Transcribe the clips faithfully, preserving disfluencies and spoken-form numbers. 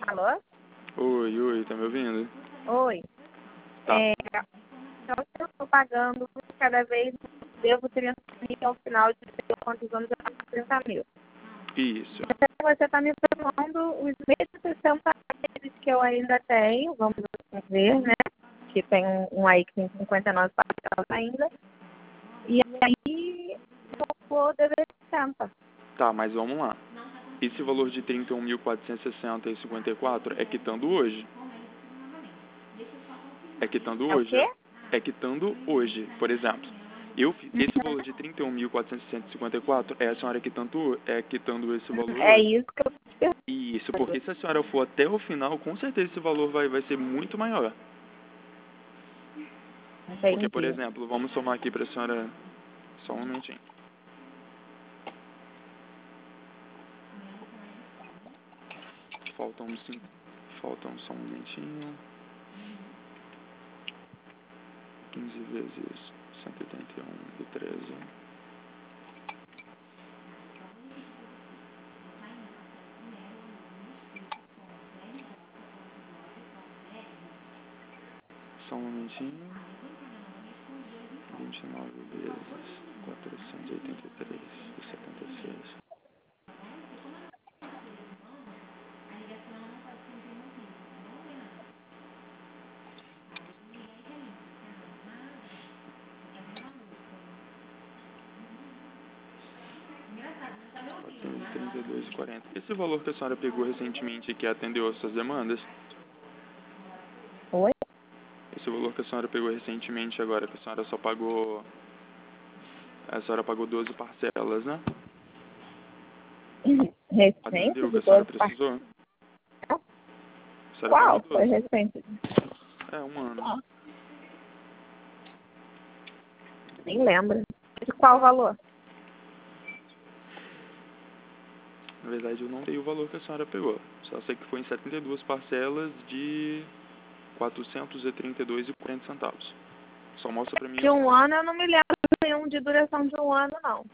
Alô? Oi, oi, tá me ouvindo? Oi. Tá. É, então, eu estou pagando cada vez, devo trinta mil ao final de sei lá quantos anos, eu pago trinta mil. Isso. Então, você está me falando os mesmos sessenta meses que eu ainda tenho, vamos ver, né? Que tem um, um aí que tem cinquenta e nove parcelas ainda. E aí, eu vou dever sessenta. Tá, mas vamos lá. Esse valor de trinta e um mil quatrocentos e sessenta e cinquenta e quatro é quitando hoje? É quitando É o hoje? quê? É quitando hoje, por exemplo. Eu, esse valor de trinta e um mil quatrocentos e cinquenta e quatro é a senhora quitando, é quitando esse valor É hoje? isso que eu te pergunto. Isso, porque se a senhora for até o final, com certeza esse valor vai, vai ser muito maior. Porque, por Entendi. exemplo, vamos somar aqui para a senhora só um momentinho. Faltam cinco. Faltam só um momentinho. quinze vezes cento e oitenta e um e treze. Só um momentinho. vinte e nove vezes quatrocentos e oitenta e três e setenta e seis. quatrocentos e trinta e dois e quarenta. Esse valor que a senhora pegou recentemente que atendeu às suas demandas? Oi? Esse valor que a senhora pegou recentemente agora, que a senhora só pagou... A senhora pagou doze parcelas, né? Recente Atendeu o que de a senhora doze precisou? parcelas? A senhora pagou Qual foi doze? recente? É, um ano. Nem lembro. De qual valor? Na verdade, eu não sei o valor que a senhora pegou. Só sei que foi em setenta e duas parcelas de quatrocentos e trinta e dois e quarenta centavos. Só mostra pra mim... De um ano eu não me lembro de nenhum de duração de um ano, não.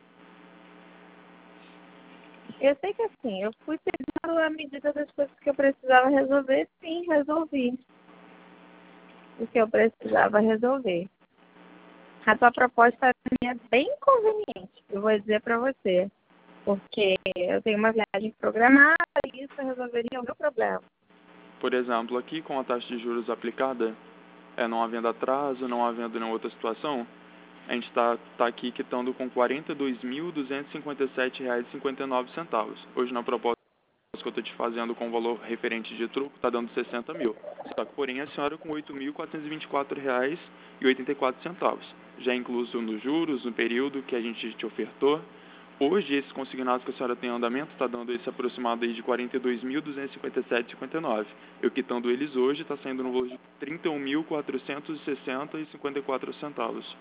Eu sei que assim, eu fui pegando a medida das coisas que eu precisava resolver, sim, resolvi. O que eu precisava resolver. A sua proposta é bem conveniente, eu vou dizer para você. Porque eu tenho uma viagem programada e isso resolveria o meu problema. Por exemplo, aqui com a taxa de juros aplicada, é, não havendo atraso, não havendo nenhuma outra situação, a gente está tá aqui quitando com quarenta e dois mil duzentos e cinquenta e sete reais e cinquenta e nove centavos. Hoje, na proposta que eu estou te fazendo com o valor referente de truco, está dando sessenta mil. Só que, porém, a senhora com oito mil quatrocentos e vinte e quatro reais e oitenta e quatro centavos. Já incluso nos juros, no período que a gente te ofertou. Hoje, esses consignados que a senhora tem em andamento está dando esse aproximado aí de quarenta e dois mil duzentos e cinquenta e sete reais e cinquenta e nove centavos. Eu quitando eles hoje, está saindo no valor de trinta e um mil quatrocentos e sessenta reais e cinquenta e quatro centavos.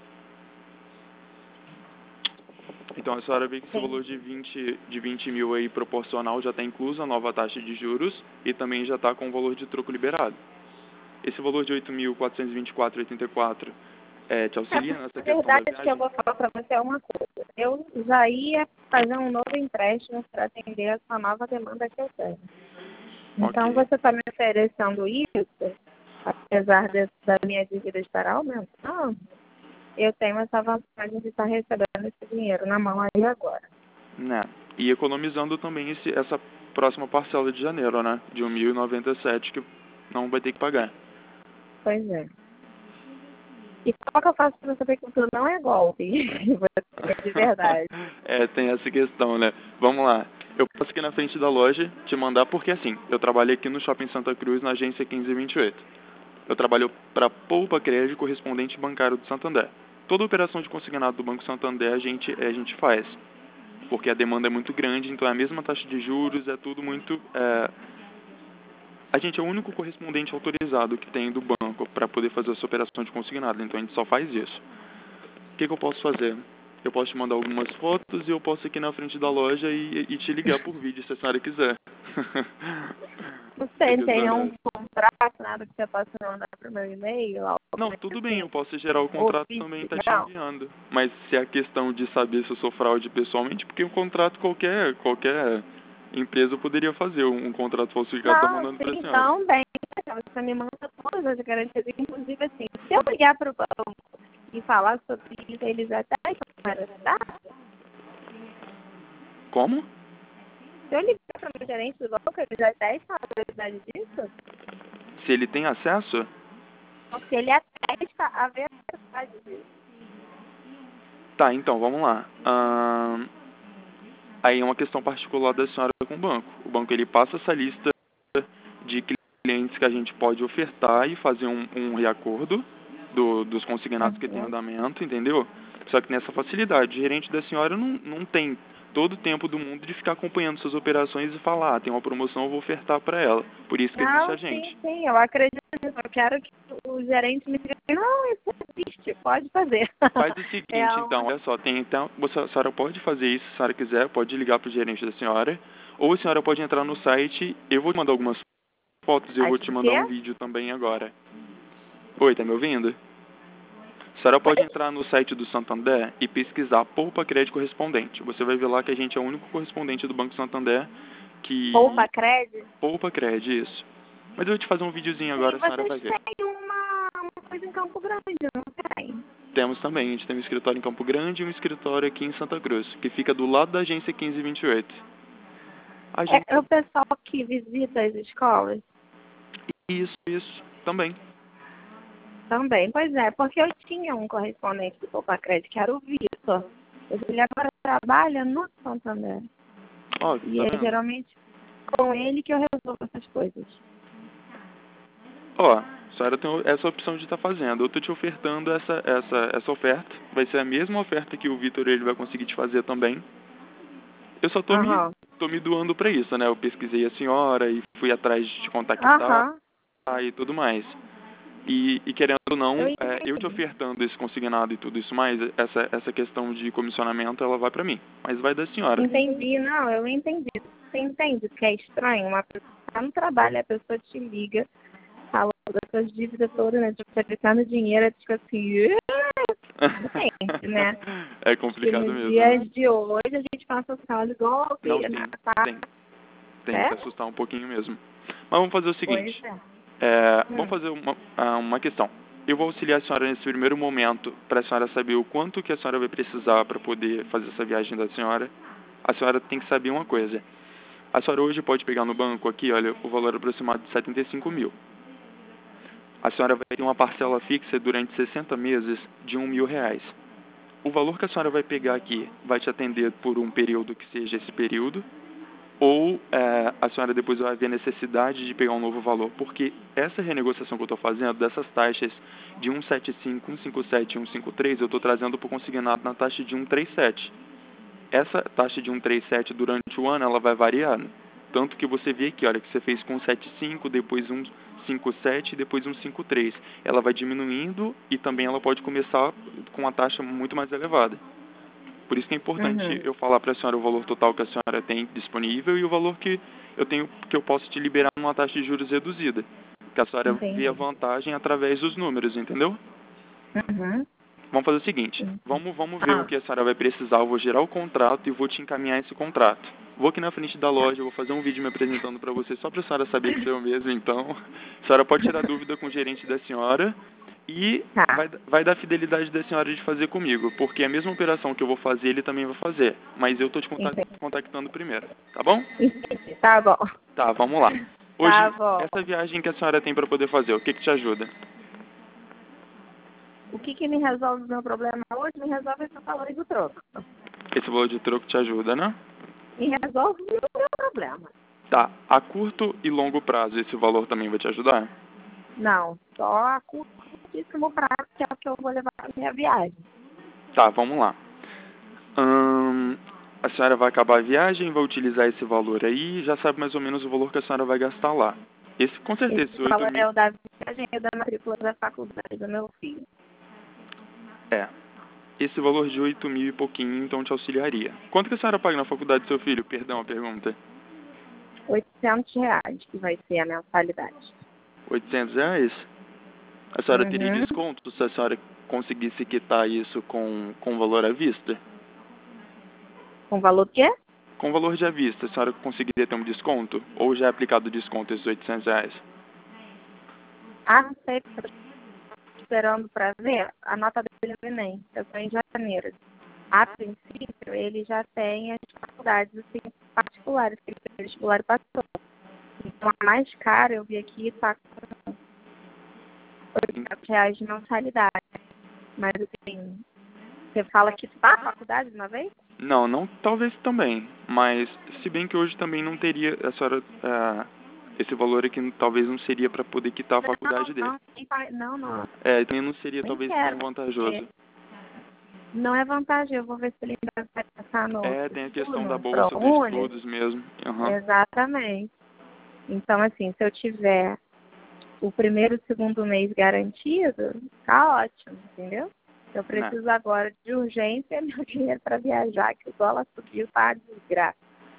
Então, a senhora vê que esse valor de vinte, de vinte mil aí proporcional já está incluso a nova taxa de juros e também já está com o valor de troco liberado. Esse valor de oito mil quatrocentos e vinte e quatro reais e oitenta e quatro centavos é, te auxilia nessa A questão da verdade é que eu viagem? vou falar para você uma coisa. Eu já ia fazer um novo empréstimo para atender essa nova demanda que eu tenho. Então, Ok. você está me oferecendo isso, apesar de, da minha dívida estar aumentando, eu tenho essa vantagem de estar recebendo esse dinheiro na mão aí agora. Né? E economizando também esse, essa próxima parcela de janeiro, né? De mil e noventa e sete que não vai ter que pagar. Pois é. E como que eu faço para saber que isso não é golpe? É de verdade. É, tem essa questão, né? Vamos lá. Eu passo aqui na frente da loja te mandar, porque assim, eu trabalhei aqui no Shopping Santa Cruz, na agência quinze vinte e oito. Eu trabalho para Poupa Crédito, correspondente bancário do Santander. Toda operação de consignado do Banco Santander a gente, a gente faz, porque a demanda é muito grande, então é a mesma taxa de juros, é tudo muito... É... A gente é o único correspondente autorizado que tem do banco para poder fazer essa operação de consignado, então a gente só faz isso. O que, que eu posso fazer? Eu posso te mandar algumas fotos e eu posso ir aqui na frente da loja e, e te ligar por vídeo, se a senhora quiser. Não sei, Que que a tem um senhora... contrato, nada que você possa mandar para o meu e-mail, algo Não, tudo bem, eu assim, posso gerar o ou contrato também e tá te não. enviando. Mas se é a questão de saber se eu sou fraude pessoalmente, porque o contrato qualquer, qualquer empresa poderia fazer um, um contrato falsificado, tá Não, mandando pra sim, senhora. também. Você me manda todas as garantias, inclusive assim, se eu ligar para o banco e falar sobre isso, eles até para ajudar. Como? Se eu ligar para o meu gerente do banco, eles atestam a verdade disso? Se ele tem acesso? Porque ele atesta a verdade disso. Tá, então, vamos lá. Ahn, aí é uma questão particular da senhora com o banco. O banco, ele passa essa lista de clientes que a gente pode ofertar e fazer um, um reacordo do, dos consignados que tem Uhum. andamento, entendeu? Só que nessa facilidade, o gerente da senhora não, não tem todo o tempo do mundo de ficar acompanhando suas operações e falar, ah, tem uma promoção, eu vou ofertar para ela. Por isso que existe Não, a sim, gente. sim, eu acredito nisso. Eu quero que o gerente me diga, não, isso existe, pode fazer. Faz o É seguinte, então, uma... olha só, tem, então, você, a senhora pode fazer isso, se a senhora quiser, pode ligar para o gerente da senhora, ou a senhora pode entrar no site, eu vou te mandar algumas fotos e eu vou Aqui te que mandar é? um vídeo também agora. Oi, tá me ouvindo? A senhora pode entrar no site do Santander e pesquisar Poupa Crédito Correspondente. Você vai ver lá que a gente é o único correspondente do Banco Santander que Poupa Crédito? poupa crédito, isso. Mas eu vou te fazer um videozinho Sim, agora, a senhora vocês vai ver. têm uma, uma coisa em Campo Grande, não tem? Temos também, a gente tem um escritório em Campo Grande e um escritório aqui em Santa Cruz, que fica do lado da agência quinze vinte e oito. A gente... É, é o pessoal que visita as escolas? Isso, isso, também. Também, pois é, porque eu tinha um correspondente do Poupa Crédito, que era o Vitor. Ele agora trabalha no Santander. Ó, E tá é vendo? geralmente com ele que eu resolvo essas coisas. Ó, a senhora tem essa opção de estar fazendo. Eu tô te ofertando essa, essa, essa oferta. Vai ser a mesma oferta que o Vitor ele vai conseguir te fazer também. Eu só tô me, Aham. tô me doando pra isso, né? Eu pesquisei a senhora e fui atrás de te contactar Aham. e tudo mais. E, e querendo ou não, Eu é, eu te entendi. ofertando esse consignado e tudo isso mais, essa, essa questão de comissionamento, ela vai pra mim. Mas vai da senhora. Entendi, não, eu entendi. Você entende que é estranho? Uma pessoa tá no trabalho, a pessoa te liga, fala das suas dívidas todas, né? Tipo, você precisando de dinheiro, é tipo assim, gente, né? É Que complicado nos mesmo, né? dias de hoje a gente passa os casos de golpe, Não, né? sim, Tá? tem. Tem que se Certo? assustar um pouquinho mesmo. Mas vamos fazer o Pois seguinte. é. É, vamos Hum. fazer uma, ah, uma questão. Eu vou auxiliar a senhora nesse primeiro momento para a senhora saber o quanto que a senhora vai precisar para poder fazer essa viagem da senhora. A senhora tem que saber uma coisa. A senhora hoje pode pegar no banco aqui, olha, o valor aproximado de setenta e cinco mil. A senhora vai ter uma parcela fixa durante sessenta meses de um mil reais. O valor que a senhora vai pegar aqui vai te atender por um período que seja esse período, ou é, a senhora depois vai ver necessidade de pegar um novo valor, porque essa renegociação que eu estou fazendo, dessas taxas de cento e setenta e cinco, cento e cinquenta e sete e cento e cinquenta e três, eu estou trazendo para o consignado na taxa de cento e trinta e sete. Essa taxa de cento e trinta e sete durante o ano, ela vai variar. Tanto que você vê aqui, olha, que você fez com cento e setenta e cinco, depois cento e cinquenta e sete e depois cento e cinquenta e três. Ela vai diminuindo e também ela pode começar com uma taxa muito mais elevada. Por isso que é importante Uhum. eu falar para a senhora o valor total que a senhora tem disponível e o valor que eu tenho que eu posso te liberar numa taxa de juros reduzida. Que a senhora vê a Entendi. vantagem através dos números, entendeu? Uhum. Vamos fazer o seguinte, Sim. vamos, vamos ver o Ah, que a senhora vai precisar, eu vou gerar o contrato e vou te encaminhar esse contrato. Vou aqui na frente da loja, eu vou fazer um vídeo me apresentando para você, só para a senhora saber que sou eu mesmo, então. A senhora pode tirar dúvida com o gerente da senhora e tá. vai, vai dar fidelidade da senhora de fazer comigo, porque a mesma operação que eu vou fazer, ele também vai fazer, mas eu tô te contact- Entendi. contactando primeiro, tá bom? Entendi. Tá bom. Tá, vamos lá. Tá Hoje, bom. essa viagem que a senhora tem para poder fazer, o que que te ajuda? O que, que me resolve o meu problema hoje? Me resolve esse valor do troco. Esse valor de troco te ajuda, né? Me resolve o meu problema. Tá, a curto e longo prazo esse valor também vai te ajudar? Não, só a curtíssimo prazo, que é o que eu vou levar na minha viagem. Tá, vamos lá. Hum, a senhora vai acabar a viagem, vai utilizar esse valor aí, já sabe mais ou menos o valor que a senhora vai gastar lá. Esse, com certeza, Esse esses oito valor mil... é o da viagem e da matrícula da faculdade do meu filho. É, esse valor de oito mil e pouquinho, então, te auxiliaria. Quanto que a senhora paga na faculdade do seu filho? Perdão a pergunta. oitocentos reais que vai ser a mensalidade. oitocentos reais? A senhora teria Uhum. desconto se a senhora conseguisse quitar isso com, com valor à vista? Com valor o quê? Com o valor de à vista, a senhora conseguiria ter um desconto? Ou já é aplicado o desconto, esses oitocentos reais? Ah, não sei, porque eu tô esperando para ver a nota dele no Enem. Eu estou em janeiro. A princípio, ele já tem as faculdades assim, particulares, que ele fez vestibular e passou. Então, a mais cara, eu vi aqui, está com oitocentos reais de mensalidade. Mas, assim, você fala que está a faculdade de uma vez? Não, não, talvez também. Mas, se bem que hoje também não teria, a senhora, ah, esse valor aqui talvez não seria para poder quitar a faculdade dele. Não, não, não. não. É, também não seria Nem talvez quero. tão vantajoso. Não é vantagem, eu vou ver se ele ainda vai passar no É, tem a questão da no bolsa de ProUni. estudos mesmo. Uhum. Exatamente. Então, assim, se eu tiver o primeiro e o segundo mês garantido, tá ótimo, entendeu? Eu preciso agora de urgência meu dinheiro para viajar, que o dólar subiu, tá desgraça.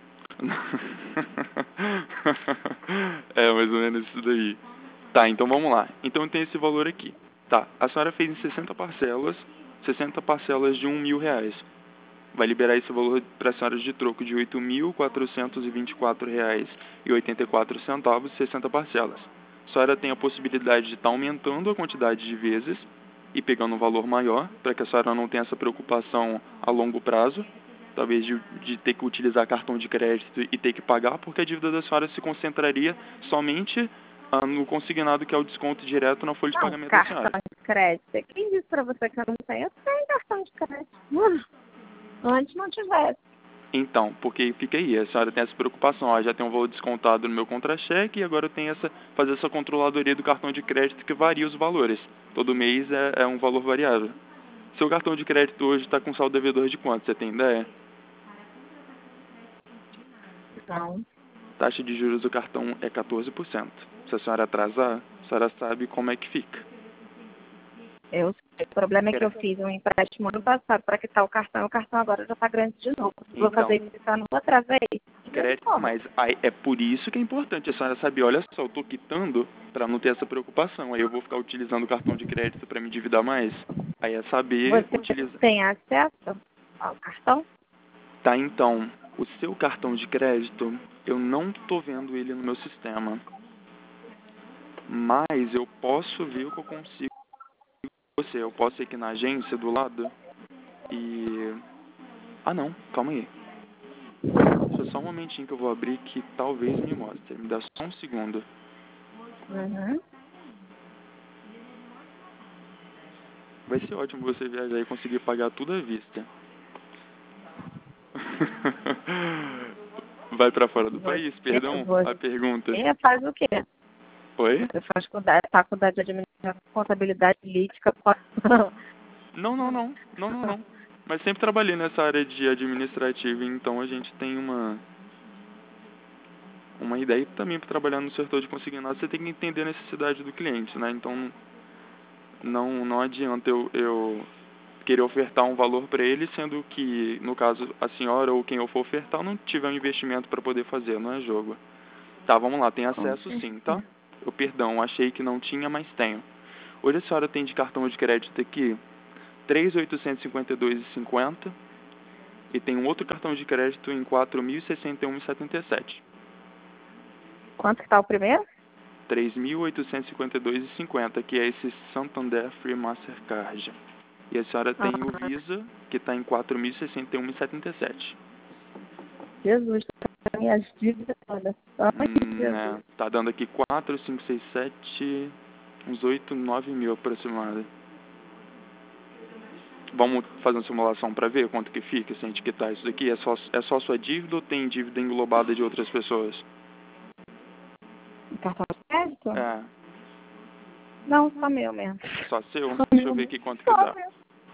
É, mais ou menos isso daí. Tá, então vamos lá. Então tem esse valor aqui. Tá, a senhora fez em sessenta parcelas, sessenta parcelas de um mil reais. Vai liberar esse valor para a senhora de troco de oito mil quatrocentos e vinte e quatro reais e oitenta e quatro centavos, sessenta parcelas. A senhora tem a possibilidade de estar aumentando a quantidade de vezes e pegando um valor maior, para que a senhora não tenha essa preocupação a longo prazo, talvez de, de ter que utilizar cartão de crédito e ter que pagar, porque a dívida da senhora se concentraria somente ah, no consignado, que é o desconto direto na folha de Não, pagamento da senhora. cartão de crédito. Quem disse para você que eu não tenho? Eu tenho cartão de crédito. Hum, antes não tivesse. Então, porque fica aí, a senhora tem essa preocupação, ó, já tem um valor descontado no meu contra-cheque e agora eu tenho essa, fazer essa controladoria do cartão de crédito que varia os valores. Todo mês é, é um valor variável. Seu cartão de crédito hoje está com saldo devedor de quanto? Você tem ideia? Não. Taxa de juros do cartão é quatorze por cento. Se a senhora atrasar, a senhora sabe como é que fica. Eu sei. O problema é que eu fiz um empréstimo ano passado para quitar o cartão, o cartão agora já está grande de novo. Vou Então, fazer isso quitar outra vez. crédito, mas aí é por isso que é importante a senhora saber, olha só, eu estou quitando para não ter essa preocupação. Aí eu vou ficar utilizando o cartão de crédito para me endividar mais. Aí é saber Você utilizar. tem acesso ao cartão? Tá, então, o seu cartão de crédito, eu não estou vendo ele no meu sistema. Mas eu posso ver o que eu consigo com você. Eu posso ir aqui na agência do lado e... Ah, não, calma aí. Deixa só um momentinho que eu vou abrir que talvez me mostre. Me dá só um segundo. Uhum. Vai ser ótimo você viajar e conseguir pagar tudo à vista. Vai pra fora do país, Você, perdão a pergunta. você faz o quê? Oi? Você faz faculdade, faculdade de administração, contabilidade política. Não, não, não. Não, não, não. Mas sempre trabalhei nessa área de administrativa, então a gente tem uma uma ideia também para trabalhar no setor de consignado. Você tem que entender a necessidade do cliente, né? Então não não adianta eu, eu querer ofertar um valor para ele, sendo que, no caso, a senhora ou quem eu for ofertar não tiver um investimento para poder fazer, não é jogo. Tá, vamos lá, tem acesso sim, tá? Eu, perdão, achei que não tinha, mas tenho. Hoje a senhora tem de cartão de crédito aqui três mil oitocentos e cinquenta e dois reais e cinquenta centavos e tem um outro cartão de crédito em quatro mil e sessenta e um reais e setenta e sete centavos. Quanto que tá o primeiro? três mil oitocentos e cinquenta e dois reais e cinquenta centavos, que é esse Santander Free Mastercard. E a senhora tem o Visa, que está em quatro mil e sessenta e um reais e setenta e sete centavos. Jesus, tá minhas dívidas todas. Ai, Hum, é, Jesus. tá dando aqui quatro, cinco, seis, sete, uns oito, nove mil aproximado. Vamos fazer uma simulação para ver quanto que fica se a gente quitar isso daqui? É só, é só sua dívida ou tem dívida englobada de outras pessoas? Cartão de crédito? É, Não, só meu mesmo. só seu? Só Deixa eu meu ver mesmo. aqui quanto que Só dá. meu.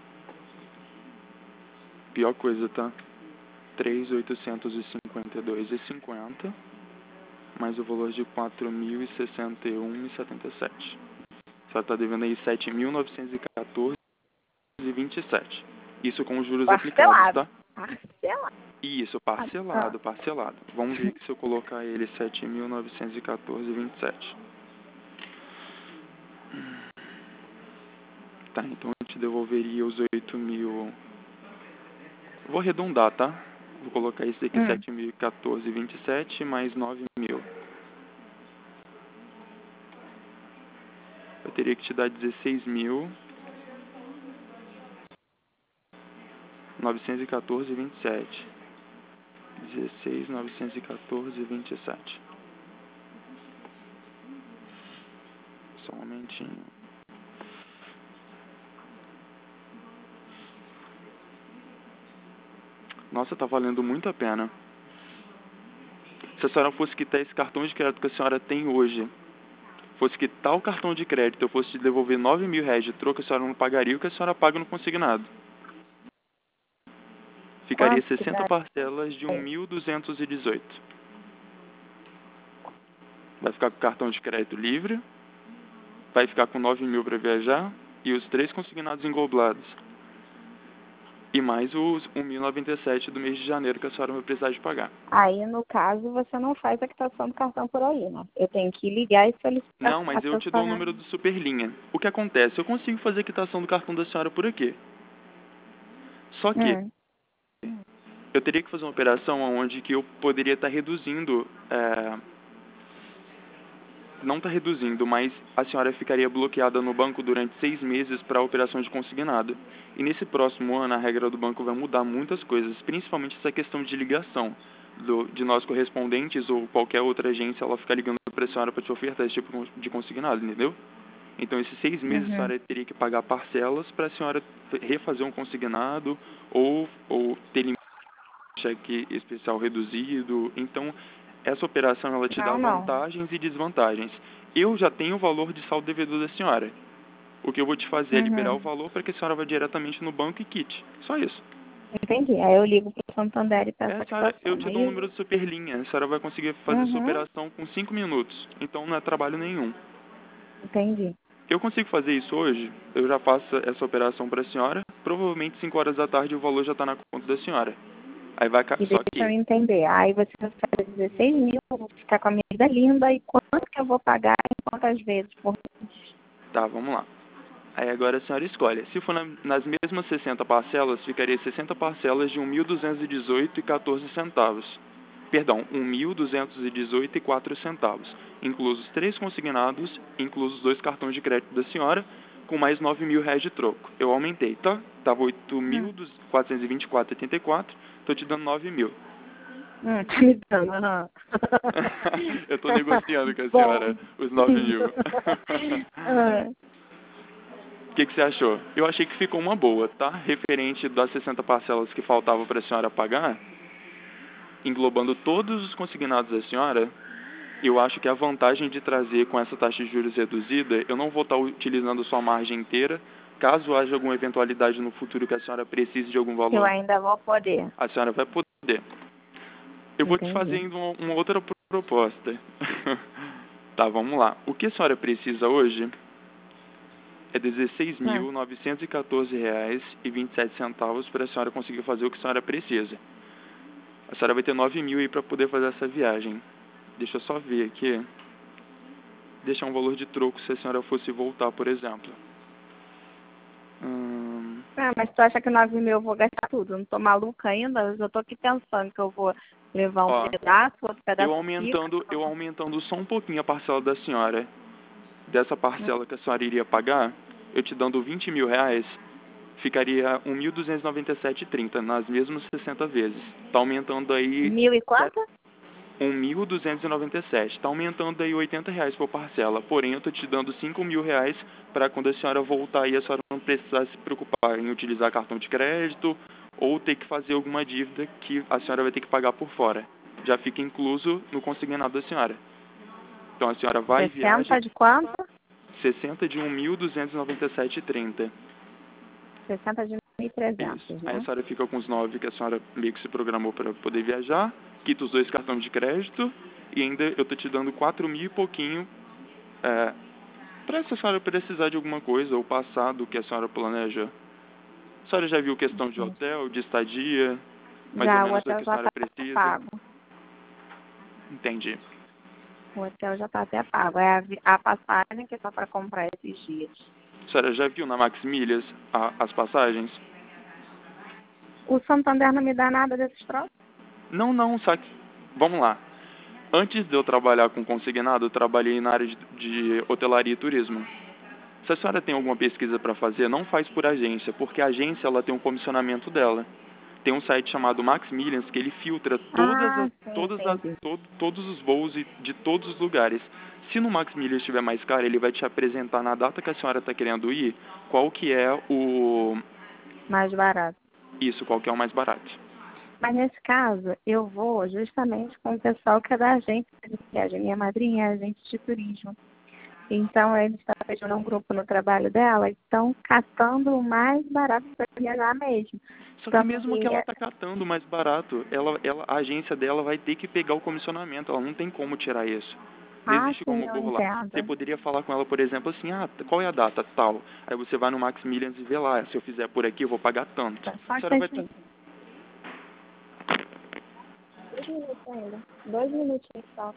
Pior coisa, tá? três mil oitocentos e cinquenta e dois reais e cinquenta centavos mais o valor de quatro mil e sessenta e um reais e setenta e sete centavos. Você está devendo aí sete mil novecentos e quatorze reais e vinte e sete centavos. Isso com os juros aplicados, Parcelado. tá? Parcelado. Isso, Ah, parcelado, parcelado. Vamos ver que se eu colocar ele sete mil novecentos e quatorze reais e vinte e sete centavos. Tá, então a gente devolveria os oito mil. Vou arredondar, tá? Vou colocar esse aqui, Hum. sete mil e quatorze vírgula vinte e sete mais nove mil. Eu teria que te dar dezesseis mil novecentos e quatorze vírgula vinte e sete. dezesseis mil novecentos e quatorze vírgula vinte e sete. Só um momentinho. Nossa, tá valendo muito a pena. Se a senhora fosse quitar esse cartão de crédito que a senhora tem hoje, fosse quitar o cartão de crédito, eu fosse te devolver nove mil reais de troco, a senhora não pagaria o que a senhora paga no consignado. Ficaria Quanto que sessenta dá? parcelas de mil duzentos e dezoito. Vai ficar com o cartão de crédito livre, vai ficar com nove mil para viajar e os três consignados engoblados. E mais os um mil e noventa e sete do mês de janeiro que a senhora vai precisar de pagar. Aí, no caso, você não faz a quitação do cartão por aí, né? Eu tenho que ligar e solicitar Não, mas a eu te dou o pessoa. número do Superlinha. O que acontece? Eu consigo fazer a quitação do cartão da senhora por aqui. Só que Hum. eu teria que fazer uma operação onde que eu poderia estar reduzindo, é, não está reduzindo, mas a senhora ficaria bloqueada no banco durante seis meses para a operação de consignado. E nesse próximo ano a regra do banco vai mudar muitas coisas, principalmente essa questão de ligação do, de nós correspondentes ou qualquer outra agência, ela ficar ligando para a senhora para te ofertar esse tipo de consignado, entendeu? Então, esses seis meses a Uhum. senhora teria que pagar parcelas para a senhora refazer um consignado ou, ou ter limite de cheque especial reduzido. Então, essa operação ela te dá Não, não. vantagens e desvantagens. Eu já tenho o valor de saldo devedor da senhora. O que eu vou te fazer é liberar o Uhum. valor para que a senhora vá diretamente no banco e quite. Só isso. Entendi. Aí eu ligo pro Santander e peço É, a senhora, eu quitação, te não é dou um isso? número de Superlinha. A senhora vai conseguir fazer essa Uhum. operação com cinco minutos. Então, não é trabalho nenhum. Entendi. Eu consigo fazer isso hoje, eu já faço essa operação para a senhora, provavelmente cinco horas da tarde o valor já está na conta da senhora. Aí vai, ca- E só deixa eu que, entender. Aí você vai fazer dezesseis mil, eu vou ficar com a minha vida linda. E quanto que eu vou pagar em quantas vezes por mês? tá, vamos lá. Aí agora a senhora escolhe. Se for na, nas mesmas sessenta parcelas, ficaria sessenta parcelas de mil duzentos e dezoito e quatorze centavos. Perdão, mil duzentos e dezoito e quatro centavos. Inclusos três consignados, inclusos dois cartões de crédito da senhora, com mais nove mil reais de troco. Eu aumentei, tá? Tava oito Hum. mil quatrocentos e vinte e quatro e oitenta e quatro, tô te dando nove mil. Hum, tá me dando, aham. Eu tô negociando com a Bom. senhora os nove mil. Ah, O que, que você achou? Eu achei que ficou uma boa, tá? Referente das sessenta parcelas que faltavam para a senhora pagar, englobando todos os consignados da senhora, eu acho que a vantagem de trazer com essa taxa de juros reduzida, eu não vou estar utilizando sua margem inteira, caso haja alguma eventualidade no futuro que a senhora precise de algum eu valor, ainda vou poder. a senhora vai poder. Eu vou te Entendi. fazendo uma, uma outra proposta. Tá, vamos lá. O que a senhora precisa hoje é dezesseis Hum. mil novecentos e quatorze reais e vinte e sete centavos para a senhora conseguir fazer o que a senhora precisa. A senhora vai ter nove mil aí para poder fazer essa viagem. Deixa eu só ver aqui. Deixar um valor de troco se a senhora fosse voltar, por exemplo. Hum, Ah, mas tu acha que nove mil eu vou gastar tudo? Eu não tô maluca ainda? Eu já tô aqui pensando que eu vou levar um ó, pedaço, outro eu pedaço fica. aumentando, eu aumentando só um pouquinho a parcela da senhora, dessa parcela que a senhora iria pagar, eu te dando vinte mil reais, ficaria mil duzentos e noventa e sete e trinta nas mesmas sessenta vezes. Tá aumentando aí Mil e quanto? mil duzentos e noventa e sete. Tá aumentando aí oitenta reais por parcela. Porém, eu tô te dando cinco mil reais para quando a senhora voltar aí, a senhora não precisar se preocupar em utilizar cartão de crédito ou ter que fazer alguma dívida que a senhora vai ter que pagar por fora. Já fica incluso no consignado da senhora. Então a senhora vai e viaja, Sessenta de quanto? sessenta de mil duzentos e noventa e sete e trinta. Sessenta de mil e trezentos, Isso. Aí a né? senhora fica com os nove que a senhora meio que se programou para poder viajar, quita os dois cartões de crédito e ainda eu tô te dando quatro mil e pouquinho é, para se a senhora precisar de alguma coisa ou passar do que a senhora planeja. A senhora já viu questão de hotel, de estadia, mais ou Já, o menos o hotel que a já senhora tá precisa? pago. Entendi. O hotel já tá até pago. É a, vi- a passagem que é só para comprar esses dias. A senhora já viu na Max Milhas a- as passagens? O Santander não me dá nada desses troços? Não, não, só que... Vamos lá. Antes de eu trabalhar com consignado, eu trabalhei na área de, de hotelaria e turismo. Se a senhora tem alguma pesquisa para fazer, não faz por agência, porque a agência ela tem um comissionamento dela. Tem um site chamado Max Millions que ele filtra todas Ah, as, sim, todas as, entendi. todo, todos os voos e- de todos os lugares. Se no Max Millions estiver mais caro, ele vai te apresentar na data que a senhora está querendo ir, qual que é o... Mais barato. Isso, qual que é o mais barato. Mas nesse caso, eu vou justamente com o pessoal que é da agência de viagem. Minha madrinha é agente de turismo. Então, eles estão fechando um grupo no trabalho dela e estão catando o mais barato para viajar mesmo. Só que Só mesmo que que, ela tá catando mais barato, ela, ela, a agência dela vai ter que pegar o comissionamento, ela não tem como tirar isso. Não ah, existe sim, como eu burlar. Você entendo. poderia falar com ela, por exemplo, assim, ah, qual é a data tal? Aí você vai no Max Millions e vê lá, se eu fizer por aqui eu vou pagar tanto. Só A um senhora vai ter... instantinho. Dois minutos ainda. Dois minutinhos só.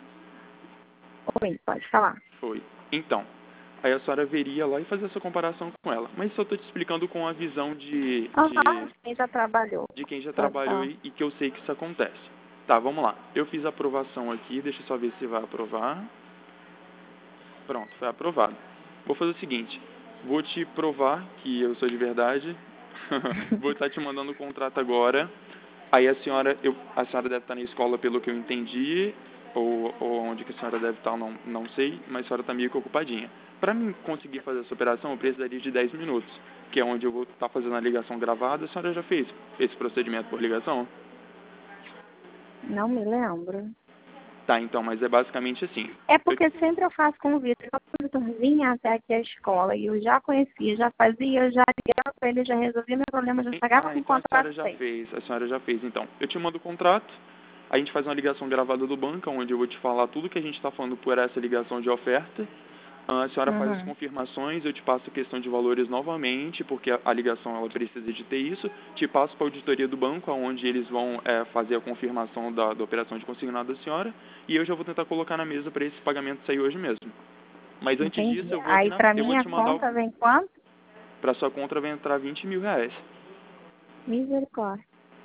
Oi, pode falar. Foi. Então, aí a senhora veria lá e fazer essa comparação com ela. Mas isso eu tô te explicando com a visão de, Aham, de, quem já trabalhou. de quem já Pode trabalhou falar. e, e que eu sei que isso acontece. Tá, vamos lá. Eu fiz a aprovação aqui, deixa eu só ver se vai aprovar. Pronto, foi aprovado. Vou fazer o seguinte, vou te provar que eu sou de verdade, vou estar te mandando o contrato agora, aí a senhora, eu, a senhora deve estar na escola pelo que eu entendi, ou, ou onde que a senhora deve estar, não, não sei, mas a senhora está meio que ocupadinha. Para mim conseguir fazer essa operação, eu precisaria de dez minutos, que é onde eu vou estar fazendo a ligação gravada. A senhora já fez esse procedimento por ligação? Não me lembro. Tá, então, mas é basicamente assim. É Eu porque sempre eu faço com o Vitor. Quando o Vitor vinha até aqui à escola e eu já conhecia, já fazia, eu já ligava para ele, já resolvia meu problema, já pagava Ah, com o então a contrato senhora já feito. fez, a senhora já fez. Então, eu te mando o contrato, a gente faz uma ligação gravada do banco, onde eu vou te falar tudo que a gente está falando por essa ligação de oferta. Ah, a senhora faz as Uhum. confirmações, eu te passo a questão de valores novamente, porque a, a ligação ela precisa de ter isso. Te passo para a auditoria do banco, onde eles vão é, fazer a confirmação da, da operação de consignado da senhora. E eu já vou tentar colocar na mesa para esse pagamento sair hoje mesmo. Mas antes disso, Entendi. eu vou Aí assinar, para eu vou minha te mandar, conta vem quanto? para sua conta vai entrar vinte mil reais. Misericórdia.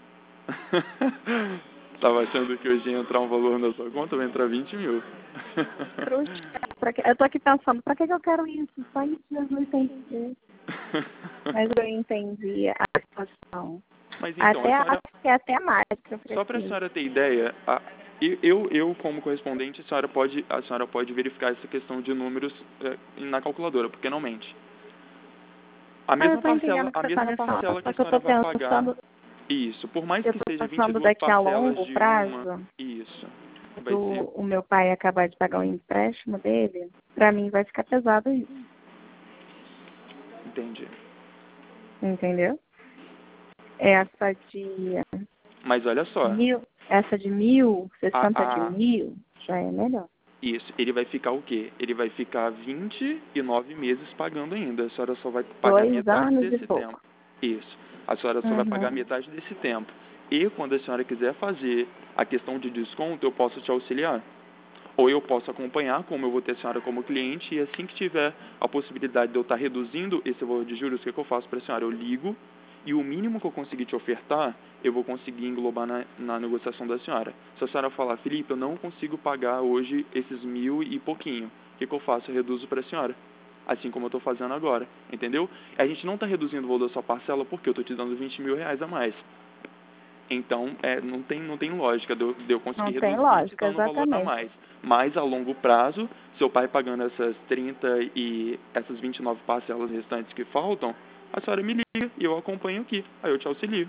Tava achando que hoje ia entrar um valor na sua conta, vai entrar vinte mil. Cruz. Pra que- Eu tô aqui pensando, para que, que eu quero isso? Só isso Jesus tem que ver. Mas eu entendi a situação. Mas então, a Até, senhora, acho que é até mais que eu só para a preciso. senhora ter ideia, a, eu, eu como correspondente, a senhora pode, a senhora pode verificar essa questão de números é, na calculadora, porque não mente. A Ah, eu mesma tô entendendo parcela, o que a você tá mesma me falando. parcela que Só a que eu senhora tô vai pagar, pensando, isso, por mais eu que tô seja vinte e pensando duas daqui a parcelas longo de uma, prazo, isso, vai do ser, o meu pai acabar de pagar o empréstimo dele, pra mim vai ficar pesado isso. entendi. Entendeu? Essa de Mas olha só, mil, essa de mil, a, sessenta de a, mil, já é melhor. isso, ele vai ficar o quê? Ele vai ficar vinte e nove meses pagando ainda. A senhora só vai pagar Dois metade anos e desse tempo. pouco. Isso. A senhora só vai pagar Uhum. metade desse tempo. E quando a senhora quiser fazer a questão de desconto, eu posso te auxiliar. Ou eu posso acompanhar, como eu vou ter a senhora como cliente, e assim que tiver a possibilidade de eu estar reduzindo esse valor de juros, o que, que eu faço para a senhora? Eu ligo e o mínimo que eu conseguir te ofertar, eu vou conseguir englobar na, na negociação da senhora. Se a senhora falar, Felipe, eu não consigo pagar hoje esses mil e pouquinho, o que, que eu faço? Eu reduzo para a senhora. Assim como eu estou fazendo agora, entendeu? A gente não está reduzindo o valor da sua parcela porque eu estou te dando vinte mil reais a mais. Então, é, não, tem, não tem lógica de eu, de eu conseguir Não tem reduzir te lógica, dando um valor a exatamente. mais. Mas, a longo prazo, seu pai pagando essas trinta e essas vinte e nove parcelas restantes que faltam, a senhora me liga e eu acompanho aqui. Aí eu te auxilio.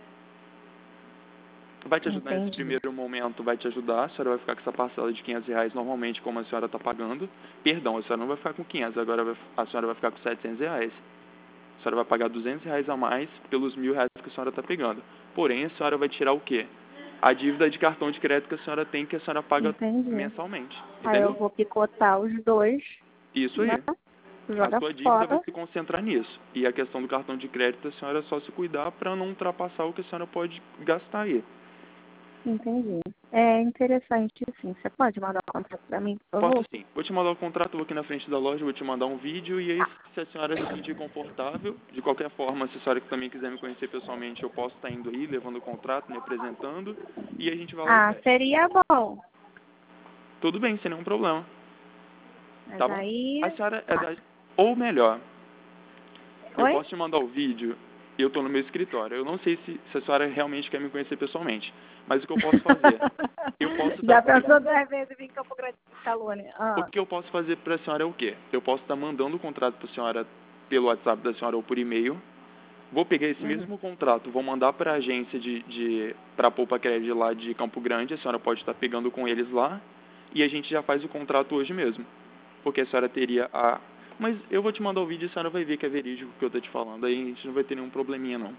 Vai te ajudar nesse Entendi. primeiro momento, vai te ajudar. A senhora vai ficar com essa parcela de quinhentos reais normalmente, como a senhora está pagando. Perdão, a senhora não vai ficar com quinhentos, agora vai, a senhora vai ficar com setecentos reais. A senhora vai pagar duzentos reais a mais pelos mil reais que a senhora está pegando. Porém, a senhora vai tirar o quê? A dívida de cartão de crédito que a senhora tem, que a senhora paga Entendi. mensalmente. Aí eu Entendeu? vou picotar os dois, Isso né? aí. A Joga sua dívida vai fora. se concentrar nisso. E a questão do cartão de crédito, a senhora só se cuidar para não ultrapassar o que a senhora pode gastar aí. Entendi. É interessante, sim. Você pode mandar o contrato para mim, por favor? Posso sim. Vou te mandar o contrato, vou aqui na frente da loja, vou te mandar um vídeo e aí, se a senhora se sentir confortável, de qualquer forma, se a senhora que também quiser me conhecer pessoalmente, eu posso estar indo aí, levando o contrato, me apresentando, e a gente vai lá e Ah, fecha. seria bom. Tudo bem, sem nenhum problema. Mas Tá bom? A aí... senhora é da... Ou melhor, eu Oi? posso te mandar o vídeo e eu estou no meu escritório. Eu não sei se, se a senhora realmente quer me conhecer pessoalmente, mas o que eu posso fazer? Eu posso Já estar... pensou duas vezes em vir em Campo Grande de Calúnia? O Ah. que eu posso fazer para a senhora é o quê? Eu posso estar mandando o contrato para a senhora pelo WhatsApp da senhora ou por e-mail. Vou pegar esse Uhum. mesmo contrato, vou mandar para a agência de, de para a Poupa Crédito lá de Campo Grande. A senhora pode estar pegando com eles lá e a gente já faz o contrato hoje mesmo. Porque a senhora teria a... Mas eu vou te mandar o vídeo e a senhora vai ver que é verídico o que eu tô te falando. Aí a gente não vai ter nenhum probleminha, não.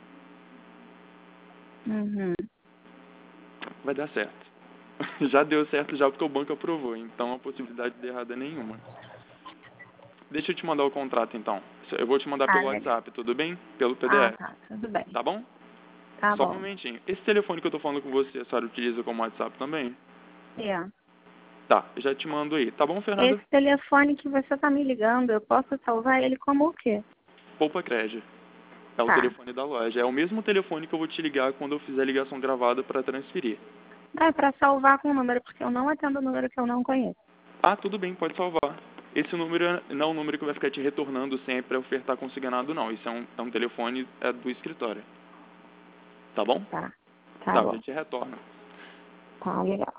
Uhum. Vai dar certo. Já deu certo já porque o banco aprovou, então a possibilidade de errada é nenhuma. Deixa eu te mandar o contrato, então. Eu vou te mandar Ah, pelo legal. WhatsApp, tudo bem? Pelo Ah, P D F, tá. Tudo bem. tá bom? Tá Só um bom. momentinho. Esse telefone que eu tô falando com você, a senhora utiliza como WhatsApp também? É. Tá, eu já te mando aí. Tá bom, Fernanda? Esse telefone que você tá me ligando, eu posso salvar ele como o quê? Poupa Crédito. É o Tá. telefone da loja. É o mesmo telefone que eu vou te ligar quando eu fizer a ligação gravada para transferir. É pra salvar com o número, porque eu não atendo o número que eu não conheço. Ah, tudo bem, pode salvar. Esse número é- não é um número que vai ficar te retornando sempre para ofertar consignado, não. Isso é um, é um telefone é do escritório. Tá bom? Tá. Tá Tá, eu bom. já te retorno. Tá legal.